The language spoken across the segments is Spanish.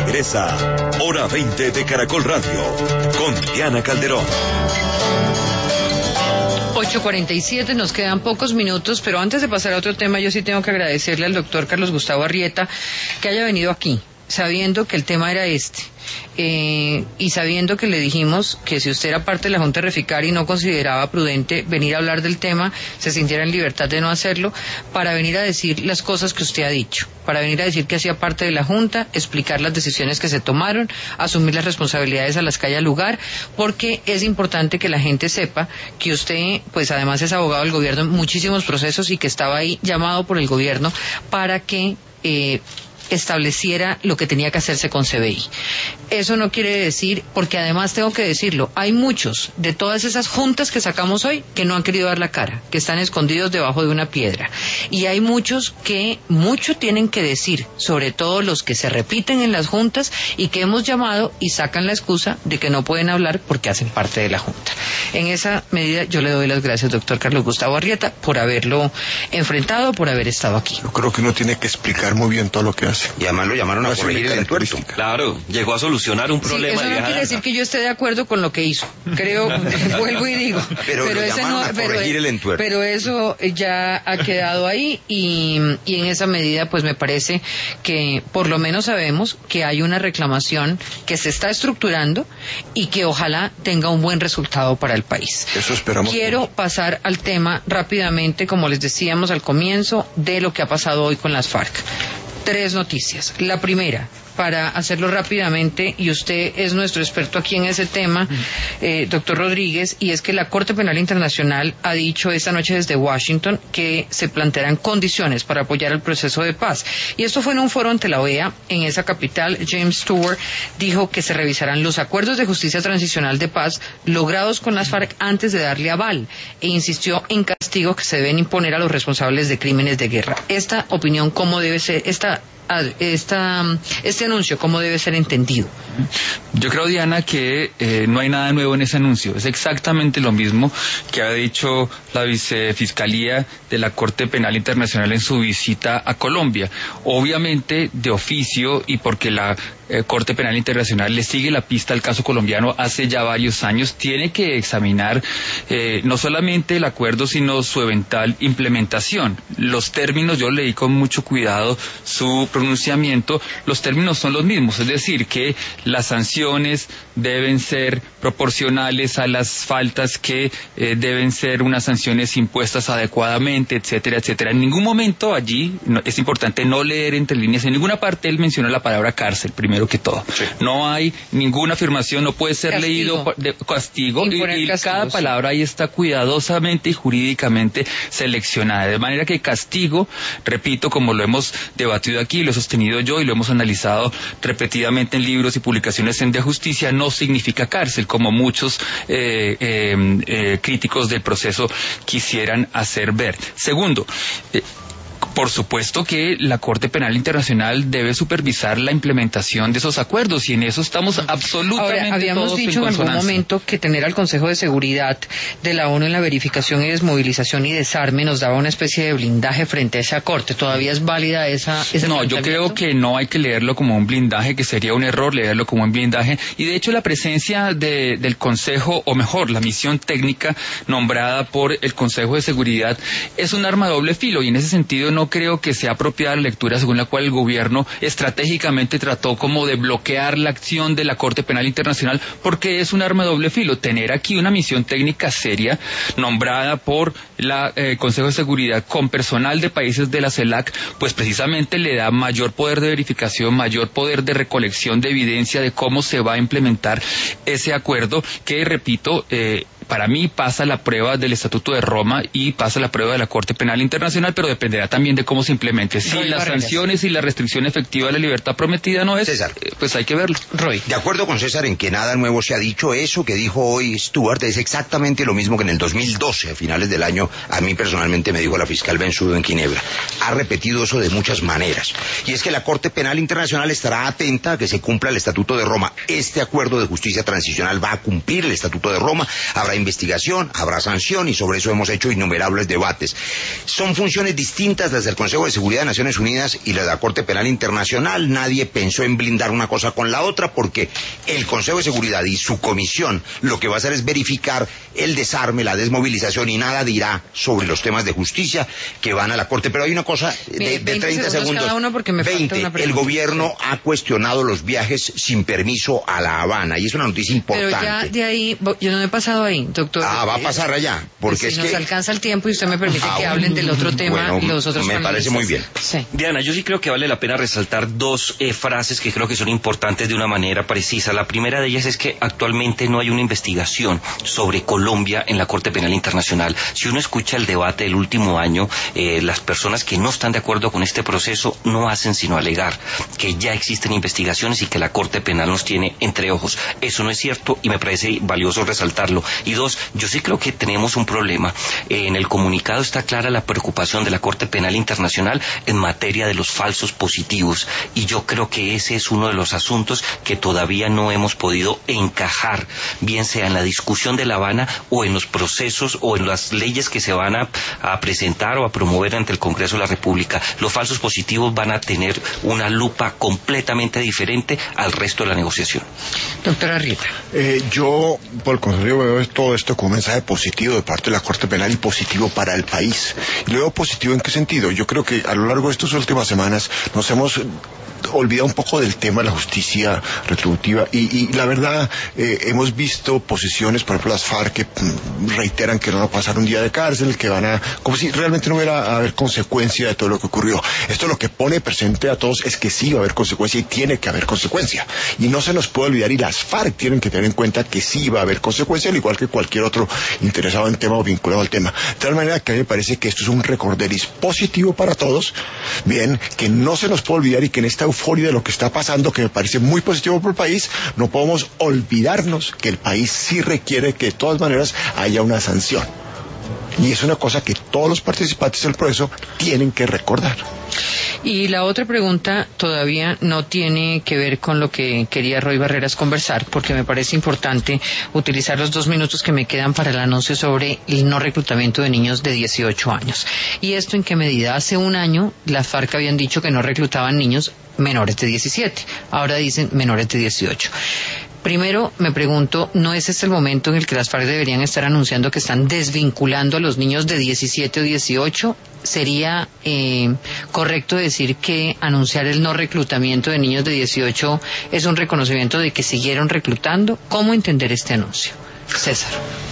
regresa Hora 20 de Caracol Radio con Diana Calderón. 8:47, nos quedan pocos minutos, pero antes de pasar a otro tema, yo sí tengo que agradecerle al doctor Carlos Gustavo Arrieta que haya venido aquí, sabiendo que el tema era este. Y sabiendo que le dijimos que si usted era parte de la Junta de Reficar y no consideraba prudente venir a hablar del tema, se sintiera en libertad de no hacerlo, para venir a decir las cosas que usted ha dicho, para venir a decir que hacía parte de la Junta, explicar las decisiones que se tomaron, asumir las responsabilidades a las que haya lugar, porque es importante que la gente sepa que usted, pues además es abogado del gobierno en muchísimos procesos y que estaba ahí llamado por el gobierno para que estableciera lo que tenía que hacerse con CBI. Eso no quiere decir, porque además tengo que decirlo, hay muchos de todas esas juntas que sacamos hoy que no han querido dar la cara, que están escondidos debajo de una piedra. Y hay muchos que mucho tienen que decir, sobre todo los que se repiten en las juntas y que hemos llamado y sacan la excusa de que no pueden hablar porque hacen parte de la junta. En esa medida yo le doy las gracias, doctor Carlos Gustavo Arrieta, por haberlo enfrentado, por haber estado aquí. Yo creo que uno tiene que explicar muy bien todo lo que hace. Y además lo llamaron a corregir el entuerto. Claro, llegó a solucionar un problema. Sí, eso no quiere decir que yo esté de acuerdo con lo que hizo. Creo, vuelvo y digo. Pero ese no, pero eso ya ha quedado ahí y en esa medida pues me parece que por lo menos sabemos que hay una reclamación que se está estructurando y que ojalá tenga un buen resultado para el país. Eso esperamos. Quiero pasar al tema rápidamente, como les decíamos al comienzo, de lo que ha pasado hoy con las FARC. 3 noticias. La primera, para hacerlo rápidamente, y usted es nuestro experto aquí en ese tema, doctor Rodríguez, y es que la Corte Penal Internacional ha dicho esta noche desde Washington que se plantearán condiciones para apoyar el proceso de paz. Y esto fue en un foro ante la OEA, en esa capital. James Stewart dijo que se revisarán los acuerdos de justicia transicional de paz logrados con las FARC antes de darle aval, e insistió en castigos que se deben imponer a los responsables de crímenes de guerra. Esta opinión, ¿cómo debe ser? Este anuncio, ¿cómo debe ser entendido? Yo creo, Diana, que no hay nada nuevo en ese anuncio. Es exactamente lo mismo que ha dicho la vicefiscalía de la Corte Penal Internacional en su visita a Colombia. Obviamente, de oficio, y porque la Corte Penal Internacional le sigue la pista al caso colombiano hace ya varios años, tiene que examinar no solamente el acuerdo, sino su eventual implementación. Los términos, yo leí con mucho cuidado su pronunciamiento, los términos son los mismos, es decir, que las sanciones deben ser proporcionales a las faltas, que deben ser unas sanciones impuestas adecuadamente, etcétera, etcétera. En ningún momento allí, es importante no leer entre líneas, en ninguna parte él menciona la palabra cárcel, primero que todo. Sí. No hay ninguna afirmación, no puede ser leído de castigo, y cada palabra ahí está cuidadosamente y jurídicamente seleccionada, de manera que castigo, repito, como lo hemos debatido aquí, lo he sostenido yo y lo hemos analizado repetidamente en libros y publicaciones en De Justicia, no significa cárcel, como muchos críticos del proceso quisieran hacer ver. Segundo, por supuesto que la Corte Penal Internacional debe supervisar la implementación de esos acuerdos, y en eso estamos absolutamente. Ahora, habíamos todos dicho en algún momento que tener al Consejo de Seguridad de la ONU en la verificación y desmovilización y desarme nos daba una especie de blindaje frente a esa Corte. ¿Todavía es válida esa? No, yo creo que no hay que leerlo como un blindaje, que sería un error leerlo como un blindaje, y de hecho la presencia del Consejo, o mejor, la misión técnica nombrada por el Consejo de Seguridad, es un arma de doble filo, y en ese sentido no creo que sea apropiada la lectura según la cual el gobierno estratégicamente trató como de bloquear la acción de la Corte Penal Internacional, porque es un arma de doble filo. Tener aquí una misión técnica seria nombrada por la Consejo de Seguridad con personal de países de la CELAC, pues precisamente le da mayor poder de verificación, mayor poder de recolección de evidencia de cómo se va a implementar ese acuerdo, que repito, para mí pasa la prueba del Estatuto de Roma y pasa la prueba de la Corte Penal Internacional, pero dependerá también de cómo se implemente. Si las sanciones y la restricción efectiva de la libertad prometida no es, César, pues hay que verlo. Roy. De acuerdo con César en que nada nuevo se ha dicho, eso que dijo hoy Stewart es exactamente lo mismo que en el 2012, a finales del año, a mí personalmente me dijo la fiscal Bensudo en Ginebra. Ha repetido eso de muchas maneras. Y es que la Corte Penal Internacional estará atenta a que se cumpla el Estatuto de Roma. Este acuerdo de justicia transicional va a cumplir el Estatuto de Roma. Habrá investigación, habrá sanción y sobre eso hemos hecho innumerables debates. Son funciones distintas las del Consejo de Seguridad de Naciones Unidas y las de la Corte Penal Internacional. Nadie pensó en blindar una cosa con la otra porque el Consejo de Seguridad y su comisión lo que va a hacer es verificar el desarme, la desmovilización y nada dirá sobre los temas de justicia que van a la Corte. Pero hay una cosa de 30 segundos. Cada uno porque me 20. Falta una pregunta. El gobierno ha cuestionado los viajes sin permiso a La Habana y es una noticia importante. Pero ya de ahí, yo no he pasado ahí, doctor. Va a pasar allá, porque si es nos que alcanza el tiempo y usted me permite que hablen del otro tema, bueno, los otros me panelistas. parece muy bien. Sí. Diana, yo sí creo que vale la pena resaltar dos frases que creo que son importantes de una manera precisa. La primera de ellas es que actualmente no hay una investigación sobre Colombia en la Corte Penal Internacional. Si uno escucha el debate del último año, las personas que no están de acuerdo con este proceso no hacen sino alegar que ya existen investigaciones y que la Corte Penal nos tiene entre ojos. Eso no es cierto y me parece valioso resaltarlo. Y dos, yo sí creo que tenemos un problema. En el comunicado está clara la preocupación de la Corte Penal Internacional en materia de los falsos positivos y yo creo que ese es uno de los asuntos que todavía no hemos podido encajar, bien sea en la discusión de La Habana o en los procesos o en las leyes que se van a presentar o a promover ante el Congreso de la República. Los falsos positivos van a tener una lupa completamente diferente al resto de la negociación. Doctora Arrieta. Yo, por el contrario, veo todo esto como un mensaje positivo de parte de la Corte Penal y positivo para el país. ¿Y lo veo positivo en qué sentido? Yo creo que a lo largo de estas últimas semanas nos hemos olvidado un poco del tema de la justicia retributiva y la verdad hemos visto posiciones, por ejemplo las FARC que reiteran que no van a pasar un día de cárcel, que van a, como si realmente no hubiera a haber consecuencia de todo lo que ocurrió. Esto lo que pone presente a todos es que sí va a haber consecuencia y tiene que haber consecuencia y no se nos puede olvidar y las FARC tienen que tener en cuenta que sí va a haber consecuencia, al igual que cualquier otro interesado en tema o vinculado al tema. De tal manera que a mí me parece que esto es un recorderis positivo para todos, bien, que no se nos puede olvidar y que en esta euforia de lo que está pasando, que me parece muy positivo para el país, no podemos olvidarnos que el país sí requiere que de todas maneras haya una sanción. Y es una cosa que todos los participantes del proceso tienen que recordar. Y la otra pregunta todavía no tiene que ver con lo que quería Roy Barreras conversar, porque me parece importante utilizar los 2 minutos que me quedan para el anuncio sobre el no reclutamiento de niños de 18 años. ¿Y esto en qué medida? Hace un año las FARC habían dicho que no reclutaban niños menores de 17, ahora dicen menores de 18. Primero, me pregunto, ¿no es este el momento en el que las FARC deberían estar anunciando que están desvinculando a los niños de 17 o 18? ¿Sería correcto decir que anunciar el no reclutamiento de niños de 18 es un reconocimiento de que siguieron reclutando? ¿Cómo entender este anuncio? César.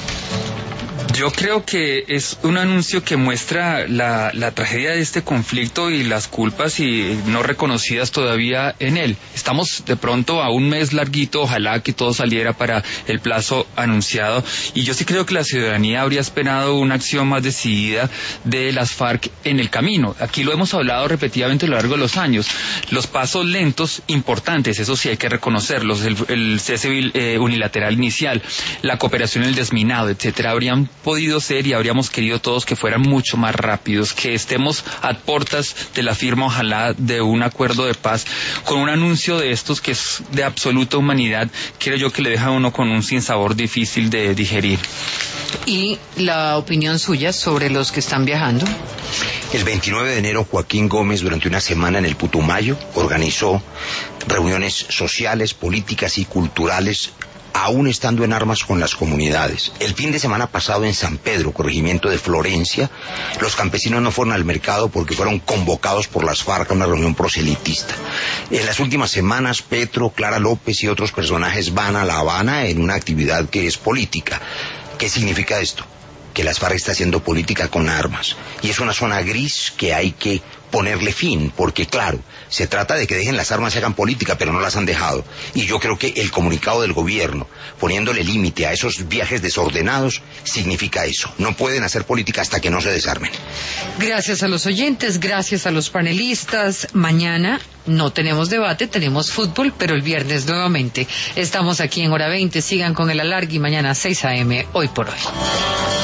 Yo creo que es un anuncio que muestra la tragedia de este conflicto y las culpas y no reconocidas todavía en él. Estamos de pronto a un mes larguito, ojalá que todo saliera para el plazo anunciado, y yo sí creo que la ciudadanía habría esperado una acción más decidida de las FARC en el camino. Aquí lo hemos hablado repetidamente a lo largo de los años. Los pasos lentos, importantes, eso sí hay que reconocerlos, el cese unilateral inicial, la cooperación en el desminado, etcétera, habrían podido ser y habríamos querido todos que fueran mucho más rápidos, que estemos a puertas de la firma, ojalá, de un acuerdo de paz, con un anuncio de estos que es de absoluta humanidad, creo yo que le deja a uno con un sinsabor difícil de digerir. ¿Y la opinión suya sobre los que están viajando? El 29 de enero, Joaquín Gómez, durante una semana en el Putumayo, organizó reuniones sociales, políticas y culturales, aún estando en armas con las comunidades. El fin de semana pasado en San Pedro, corregimiento de Florencia, los campesinos no fueron al mercado porque fueron convocados por las FARC a una reunión proselitista. En las últimas semanas, Petro, Clara López y otros personajes van a La Habana en una actividad que es política. ¿Qué significa esto? Que las FARC está haciendo política con armas. Y es una zona gris que hay que ponerle fin, porque claro, se trata de que dejen las armas y hagan política, pero no las han dejado. Y yo creo que el comunicado del gobierno, poniéndole límite a esos viajes desordenados, significa eso. No pueden hacer política hasta que no se desarmen. Gracias a los oyentes, gracias a los panelistas. Mañana no tenemos debate, tenemos fútbol, pero el viernes nuevamente estamos aquí en Hora 20. Sigan con el alargue y mañana 6 a.m. Hoy por Hoy.